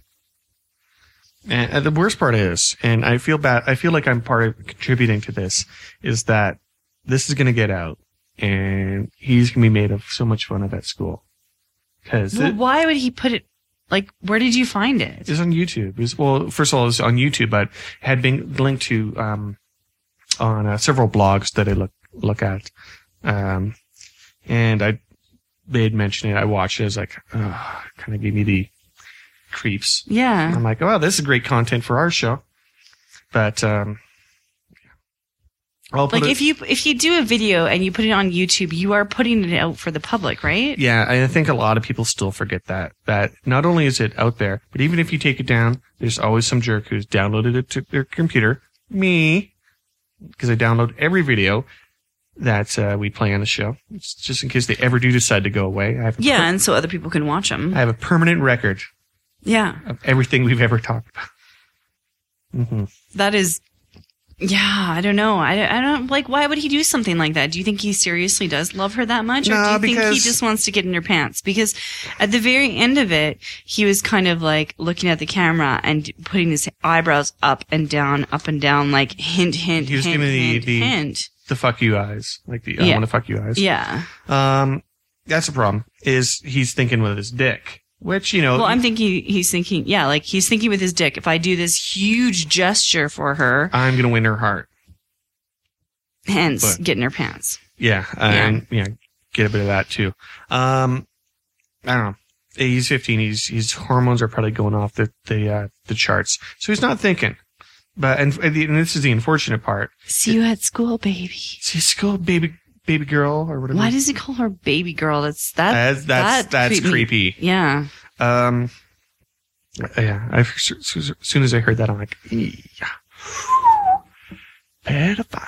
And uh, the worst part is, and I feel bad, I feel like I'm part of contributing to this, is that this is going to get out and he's going to be made of so much fun of at school. Because Well, it, why would he put it? Like, where did you find it? it's on YouTube. It's, well, first of all, it's on YouTube, but had been linked to um, on uh, several blogs that I look look at. Um, and I they had mentioned it. I watched it. I was like, oh, kind of gave me the creeps. Yeah. I'm like, oh, this is great content for our show. But um, I'll put Like it, if you if you do a video and you put it on YouTube, you are putting it out for the public, right? yeah, I think a lot of people still forget that. That not only is it out there, but even if you take it down, there's always some jerk who's downloaded it to their computer. Me, because I download every video that uh, we play on the show, it's just in case they ever do decide to go away. I have a Yeah, per- and so other people can watch them. I have a permanent record Yeah, of everything we've ever talked about. hmm that is. Yeah, I don't know. I, I don't like. Why would he do something like that? Do you think he seriously does love her that much, or No, do you think he because- just wants to get in her pants? Because at the very end of it, he was kind of like looking at the camera and putting his eyebrows up and down, up and down, like hint, hint, He was hint, giving the- hint, the- hint. The fuck you eyes, like the I Yeah. want to fuck you eyes. Yeah. Um, that's the problem. Is he's thinking with his dick, which you know. Well, I'm thinking he's thinking, yeah, like he's thinking with his dick. If I do this huge gesture for her, I'm gonna win her heart. hence But- get in her pants. Yeah, and yeah, get a bit of that too. Um, I don't know. He's fifteen. He's his hormones are probably going off the the uh, the charts, so he's not thinking. But and, and this is the unfortunate part. See you at school, baby. See, school baby baby girl or whatever. Why does he call her baby girl? That's that. That's that's that that's creeped me- creepy. Yeah. Um, yeah. I, as soon as I heard that, I'm like, yeah. Pedophile.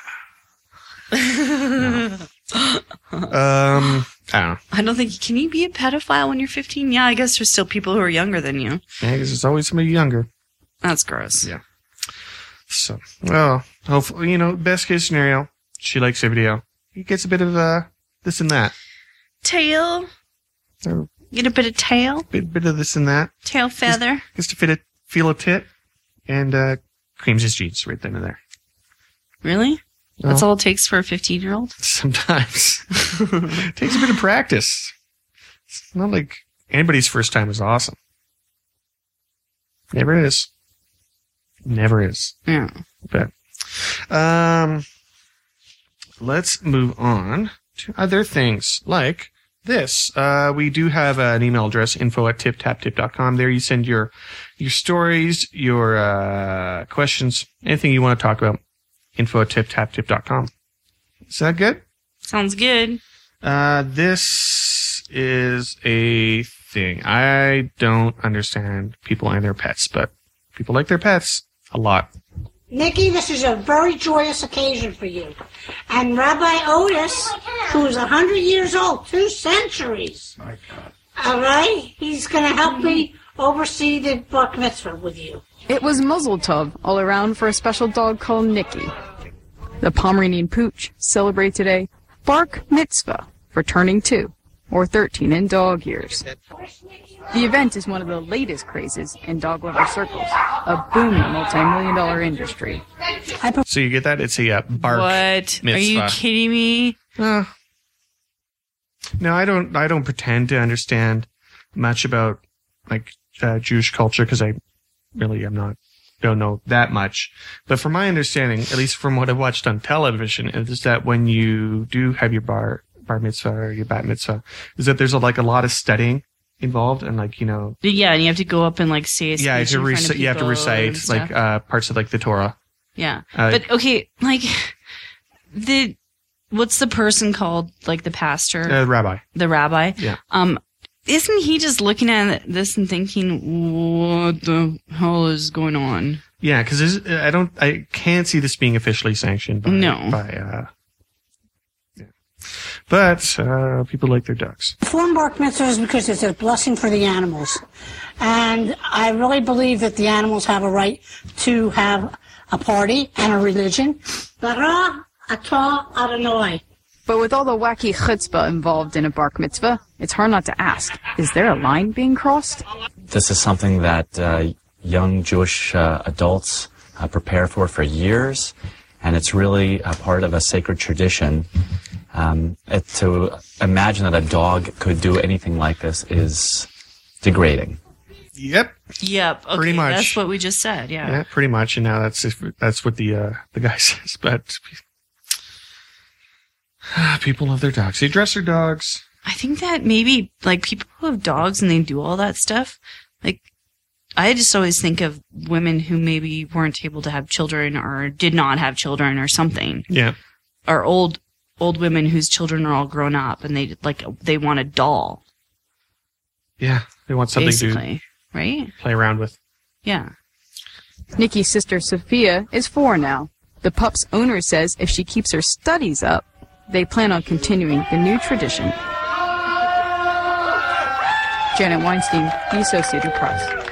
No. Um, I don't know. I don't think can you be a pedophile when you're fifteen? Yeah, I guess there's still people who are younger than you. Yeah, because there's always somebody younger. That's gross. Yeah. So, well, hopefully, you know, best case scenario, she likes the video. He gets a bit of uh, this and that. tail. Or Get a bit of tail. bit, bit of this and that. Tail feather. Just to fit a, feel a tit. And uh, creams his jeans right then and there. Really? That's Well, all it takes for a fifteen-year-old? Sometimes. It takes a bit of practice. It's not like anybody's first time is awesome. Never is. Never is. Yeah. But um, let's move on to other things like this. Uh, we do have uh, an email address, info at tip tap tip dot com. There you send your your stories, your uh, questions, anything you want to talk about. info at tip tap tip dot com. Is that good? Sounds good. Uh, this is a thing. I don't understand people and their pets, but people like their pets a lot. Nikki, this is a very joyous occasion for you. And Rabbi Otis, who's one hundred years old, two centuries. My God. All right? He's going to help me oversee the bar mitzvah with you. It was muzzle tov all around for a special dog called Nicky. The Pomeranian Pooch celebrates today Bark Mitzvah for turning two, or thirteen in dog years. The event is one of the latest crazes in dog lover circles, a booming multi-million dollar industry. So you get that? It's a uh, bark What? mitzvah. Are you kidding me? Uh, no, I don't. I don't pretend to understand much about like uh, Jewish culture because I really am not. Don't know that much. But from my understanding, at least from what I've watched on television, is that when you do have your bar bar mitzvah or your bat mitzvah, is that there's a, like a lot of studying involved and like you know. Yeah, and you have to go up and like say a speech Yeah, you have to, in front of rec- you have to people recite and stuff. like uh, parts of like the Torah. Yeah, Uh, but okay, like the what's the person called? Like the pastor, Uh, rabbi. the rabbi. Yeah. Um, isn't he just looking at this and thinking, "What the hell is going on?" Yeah, because I don't, I can't see this being officially sanctioned by, No. by uh, yeah. But uh, people like their ducks. Form bar mitzvah is because it's a blessing for the animals. And I really believe that the animals have a right to have a party and a religion. Bara atah Adonai. But with all the wacky chutzpah involved in a bark mitzvah, it's hard not to ask, is there a line being crossed? This is something that uh, young Jewish uh, adults uh, prepare for for years, and it's really a part of a sacred tradition. Um, it, to imagine that a dog could do anything like this is degrading. Yep. Yep. Okay, Pretty much. That's what we just said. Yeah. Yeah, pretty much. And now that's that's what the uh, the guy says. But people love their dogs. They dress their dogs. I think that maybe like people who have dogs and they do all that stuff, like I just always think of women who maybe weren't able to have children or did not have children or something. Yeah. Or old old women whose children are all grown up and they like they want a doll. Yeah. They want something basically, to right? play around with. Yeah. Nikki's sister Sophia is four now. The pup's owner says if she keeps her studies up, they plan on continuing the new tradition. Janet Weinstein, The Associated Press.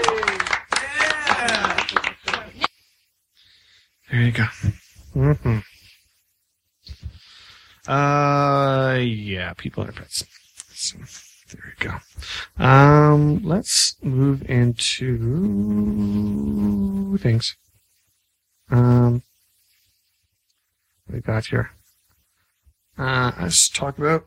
There you go. Mm-hmm. Uh, yeah, people are pets. So, there you go. Um, let's move into things. Um, what we got here? Uh, let's talk about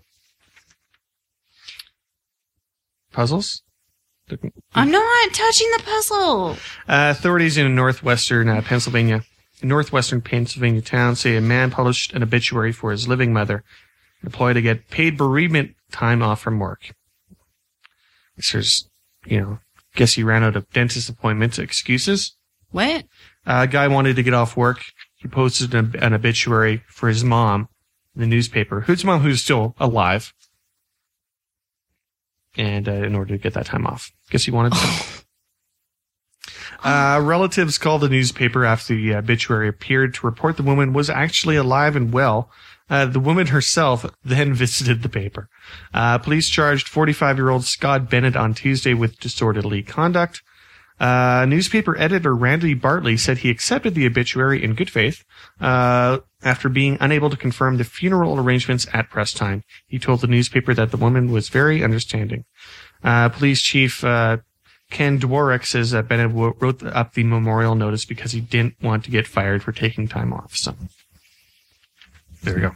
puzzles. I'm not touching the puzzle. Uh, authorities in northwestern uh, Pennsylvania, northwestern Pennsylvania town say a man published an obituary for his living mother, employed to get paid bereavement time off from work. This is, you know, guess he ran out of dentist appointments, excuses. What? Uh, a guy wanted to get off work. He posted an, an obituary for his mom in the newspaper. Whose mom who's still alive. And uh, in order to get that time off. Guess he wanted to. Uh, relatives called the newspaper after the obituary appeared to report the woman was actually alive and well. Uh, the woman herself then visited the paper. Uh, police charged forty-five-year-old Scott Bennett on Tuesday with disorderly conduct. Uh, newspaper editor Randy Bartley said he accepted the obituary in good faith uh, after being unable to confirm the funeral arrangements at press time. He told the newspaper that the woman was very understanding. Uh, police chief uh, Ken Dworek says that Bennett w- wrote up the memorial notice because he didn't want to get fired for taking time off. So there we go.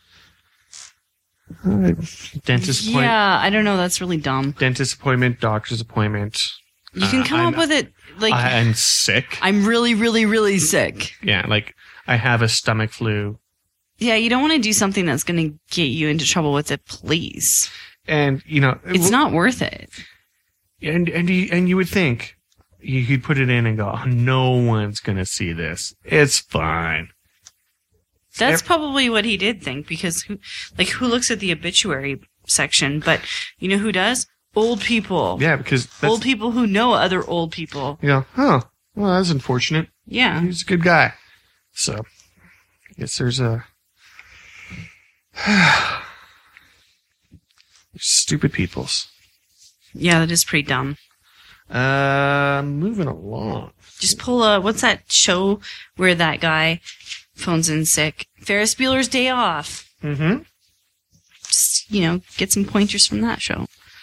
Uh, dentist appointment. Yeah, I don't know. That's really dumb. Dentist appointment, doctor's appointment. You can come uh, up with it like I'm sick. I'm really, really, really sick. Yeah, like I have a stomach flu. Yeah, you don't want to do something that's going to get you into trouble with the police. And you know, it's not worth it. And and you, and you would think you could put it in and go, oh, no one's going to see this. It's fine. That's probably what he did think, because who, like, who looks at the obituary section? But you know who does? Old people. Yeah, because that's, old people who know other old people. You know, huh? Well, that's unfortunate. Yeah, he's a good guy. So, I guess there's a stupid peoples. Yeah, that is pretty dumb. Uh, moving along. Just pull a what's that show where that guy phones in sick? Ferris Bueller's Day Off. Mm-hmm. Just, you know, get some pointers from that show.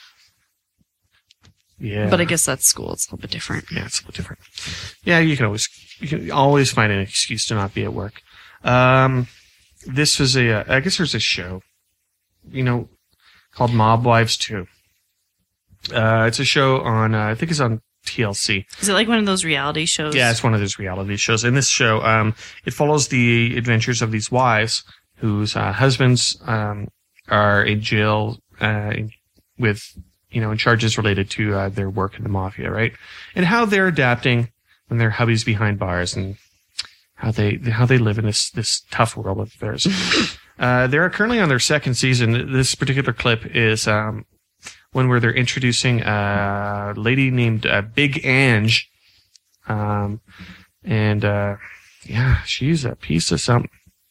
Yeah. But I guess that's school. It's a little bit different. Yeah, it's a little different. Yeah, you can always you can always find an excuse to not be at work. Um, this was a, uh, I guess there's a show, you know, called Mob Wives two. Uh, it's a show on, uh, I think it's on T L C. Is it like one of those reality shows? Yeah, it's one of those reality shows. In this show, um, it follows the adventures of these wives whose uh, husbands um, are in jail uh, with, you know, in charges related to uh, their work in the mafia, right? And how they're adapting when their hubby's behind bars, and how they how they live in this this tough world of theirs. uh, they're currently on their second season. This particular clip is um, one where they're introducing a lady named uh, Big Ange, um, and uh, yeah, she's a piece of something.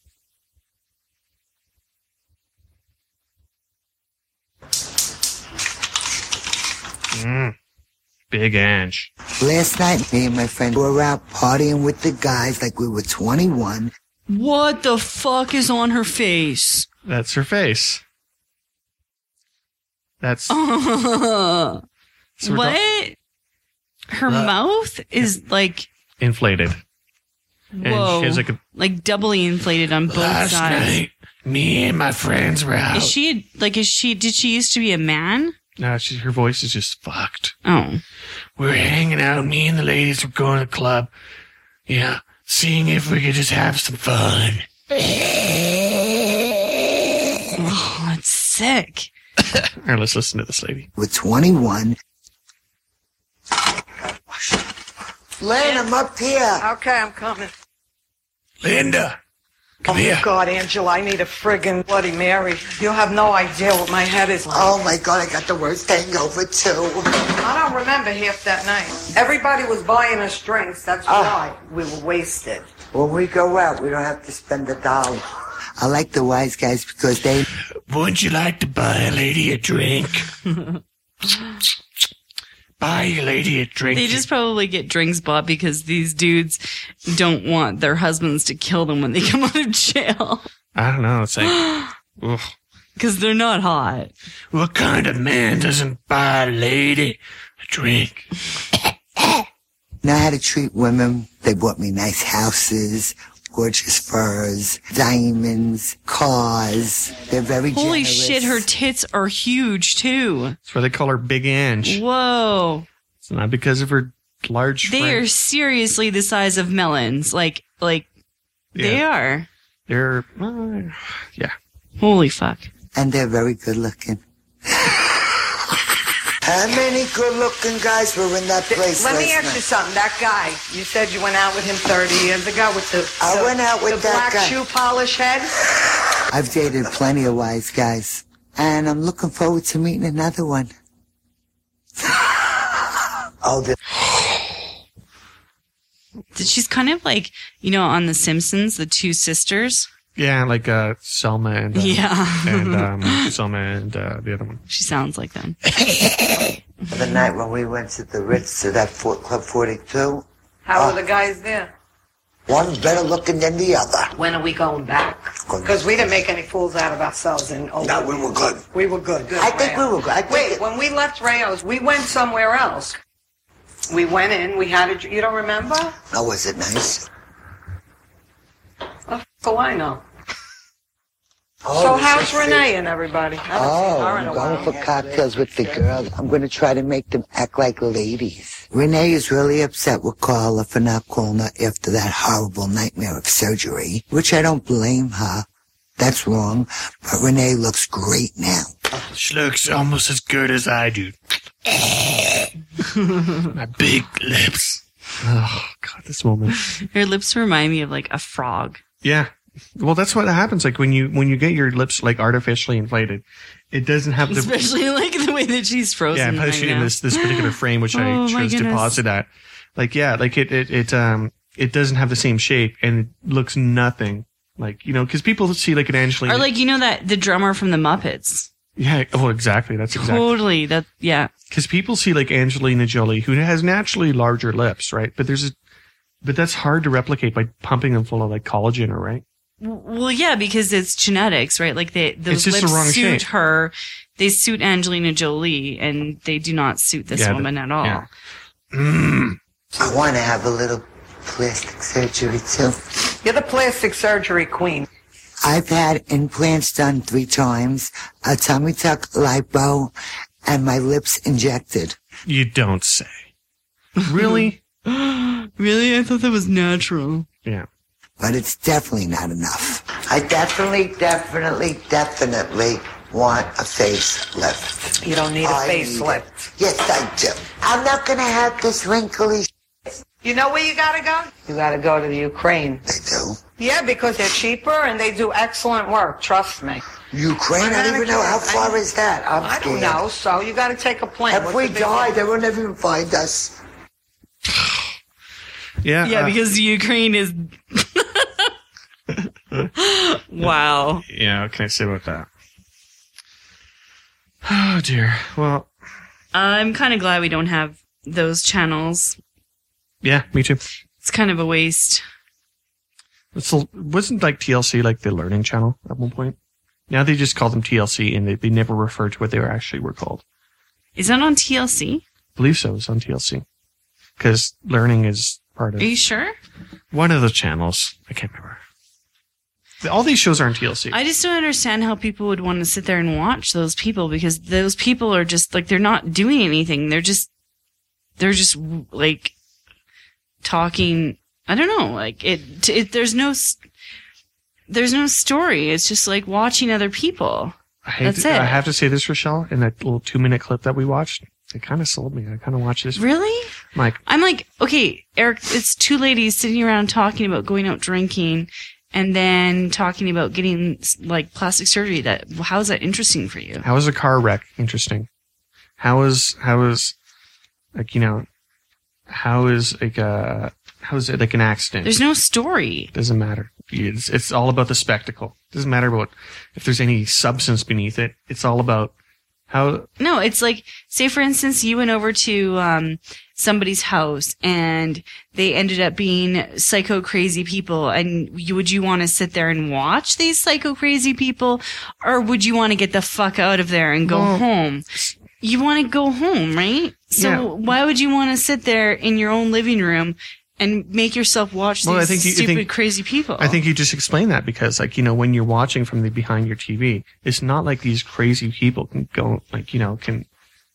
Mm. Big Ange. Last night, me and my friend were out partying with the guys like we were twenty-one. What the fuck is on her face? That's her face. That's... Uh, so what? Talk- her uh, mouth is like... inflated. Whoa. And she has like a... Like doubly inflated on both Last sides. night, me and my friends were out. Is she, like, is she, did she used to be a man? No, she's, her voice is just fucked. Oh. We were hanging out. Me and the ladies were going to the club. You know, seeing if we could just have some fun. Oh, it's sick. All right, let's listen to this lady. We're twenty-one. Lynn, I'm up here. Okay, I'm coming. Linda, come oh, here. God, Angela, I need a friggin' Bloody Mary. You have no idea what my head is like. Oh, my God, I got the worst hangover, too. I don't remember half that night. Everybody was buying us drinks. That's Oh. why we were wasted. When we go out, we don't have to spend a dollar. I like the wise guys because they... Wouldn't you like to buy a lady a drink? Buy a lady a drink. They just probably get drinks bought because these dudes don't want their husbands to kill them when they come out of jail. I don't know. It's like... ugh. Because they're not hot. What kind of man doesn't buy a lady a drink? Know how to treat women. They bought me nice houses, gorgeous furs, diamonds, cars. They're very Holy generous. shit, her tits are huge too. That's why they call her Big Ange. Whoa. It's not because of her large They friend. are seriously the size of melons. Like, like, they Yeah. are. They're... Uh, yeah. Holy fuck. And they're very good looking. How many good looking guys were in that place Let last me ask night? you something. That guy, you said you went out with him thirty years ago with the, I the, went out with the that black guy. shoe polish head. I've dated plenty of wise guys. And I'm looking forward to meeting another one. Oh, the... She's kind of like, you know, on The Simpsons, the two sisters. Yeah, like uh, Selma and... Uh, Yeah. and um, Selma and uh, the other one. She sounds like them. The night when we went to the Ritz to that Fort Club forty-two. How uh, are the guys there? One's better looking than the other. When are we going back? Because we didn't make any fools out of ourselves. And oh, No, we were good. We were good. Good. I think Rayo. we were good. I think Wait, it- when we left Rayo's, we went somewhere else. We went in. We had a. You don't remember? Oh, was it nice? Oh, so I know. Oh, so this how's is Renee and everybody? I haven't Oh, seen her in I'm a going while. for cocktails with the girls. I'm going to try to make them act like ladies. Renee is really upset with Carla for not calling her after that horrible nightmare of surgery, which I don't blame her. That's wrong, but Renee looks great now. She looks almost as good as I do. My big lips. Oh, God, this woman. Her lips remind me of like a frog. Yeah. Well, that's what happens. Like when you when you get your lips like artificially inflated, it doesn't have the Especially like the way that she's frozen. yeah, right especially now. in this this particular frame, which Oh, I my chose to goodness. deposit at. Like yeah, like it it it um it doesn't have the same shape and it looks nothing like you know because people see like an Angelina Or like, you know, that the drummer from the Muppets. yeah oh exactly that's exactly Totally. That, yeah. because people see like Angelina Jolie who has naturally larger lips, right? But there's a but that's hard to replicate by pumping them full of like collagen, or right? Well, yeah, because it's genetics, right? Like they, those It's just the lips wrong suit shape. her. They suit Angelina Jolie, and they do not suit this Yeah, the- woman at all. yeah. Mm. I want to have a little plastic surgery too. You're the plastic surgery queen. I've had implants done three times, a tummy tuck, lipo, and my lips injected. You don't say. Really? Really? I thought that was natural. Yeah. But it's definitely not enough. I definitely, definitely, definitely want a facelift. You don't need a I facelift. need it. Yes, I do. I'm not going to have this wrinkly sh- You know where you gotta go? You gotta go to the Ukraine. They do. Yeah, because they're cheaper and they do excellent work. Trust me. Ukraine? I don't even know. How far is that? I'm I don't scared. know. So you gotta take a plane. If What's we the big die, deal? they will never even find us. Yeah. Yeah, uh, because the Ukraine is. Wow. Yeah, what can I say about that? Oh dear. Well, I'm kind of glad we don't have those channels. yeah, me too. It's kind of a waste. It's a, wasn't like T L C like the learning channel at one point? Now they just call them T L C and they, they never refer to what they were actually were called. Is that on T L C? I believe so. It's on T L C. Because learning is part of Are you sure? one of the channels. I can't remember. All these shows are on T L C. I just don't understand how people would want to sit there and watch those people, because those people are just like, they're not doing anything. They're just, they're just like talking. I don't know. Like it, it there's no, s- there's no story. It's just like watching other people. I, hate That's to, it. I have to say this, Rochelle, in that little two minute clip that we watched, it kind of sold me. I kind of watched this. Really? Mike. I'm like, okay, Eric, it's two ladies sitting around talking about going out drinking and then talking about getting like plastic surgery. That, how is that interesting for you? How is a car wreck interesting? How is, how is, like, you know, how is like a, how is it like an accident? There's no story. Doesn't matter. It's, it's all about the spectacle. Doesn't matter about if there's any substance beneath it. It's all about how. No, it's like, say for instance, you went over to um, somebody's house and they ended up being psycho crazy people, and you, would you want to sit there and watch these psycho crazy people, or would you want to get the fuck out of there and go Well, home? You want to go home, right? So Yeah. why would you want to sit there in your own living room and make yourself watch these Well, I think you- I stupid think- crazy people? I think you just explained that because, like, you know, when you're watching from the behind your T V, it's not like these crazy people can go, like, you know, can.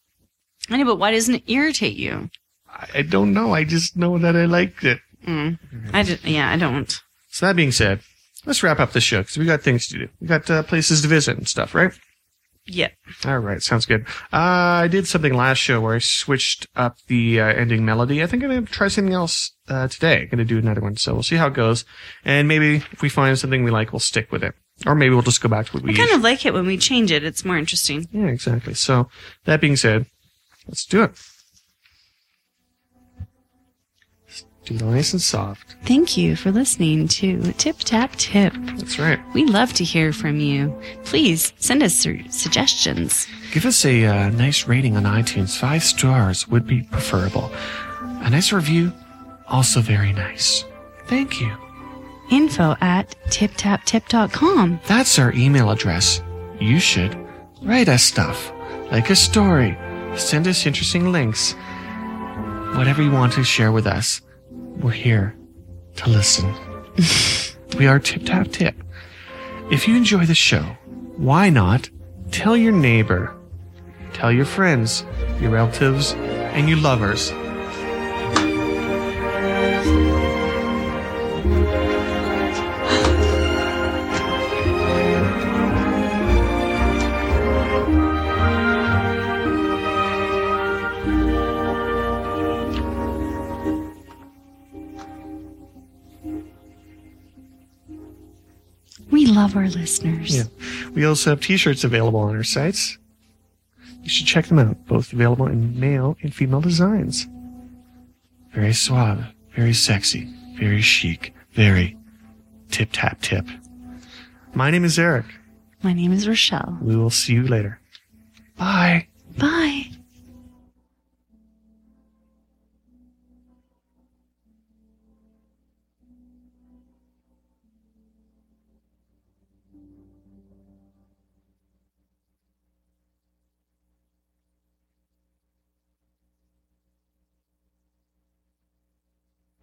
I know, but why doesn't it irritate you? I, I don't know. I just know that I liked it. Mm. I just, yeah, I don't. So that being said, let's wrap up the show because we got things to do. We got uh, places to visit and stuff, right? Yeah. All right, sounds good. Uh, I did something last show where I switched up the uh, ending melody. I think I'm going to try something else uh, today. I'm going to do another one, so we'll see how it goes. And maybe if we find something we like, we'll stick with it. Or maybe we'll just go back to what we I kind of like it when we change it. It's more interesting. Yeah, exactly. So that being said, let's do it. Do it all nice and soft. Thank you for listening to Tip Tap Tip. That's right. We love to hear from you. Please send us su- suggestions. Give us a uh, nice rating on iTunes. Five stars would be preferable. A nice review, also very nice. Thank you. Info at tip tap tip dot com. That's our email address. You should write us stuff, like a story, send us interesting links. Whatever you want to share with us, we're here to listen. We are Tip Tap Tip. If you enjoy the show, why not tell your neighbor, tell your friends, your relatives, and your lovers. We love our listeners. Yeah. We also have t-shirts available on our sites. You should check them out. Both available in male and female designs. Very suave, very sexy, very chic, very tip-tap-tip. My name is Eric. My name is Rochelle. We will see you later. Bye. Bye.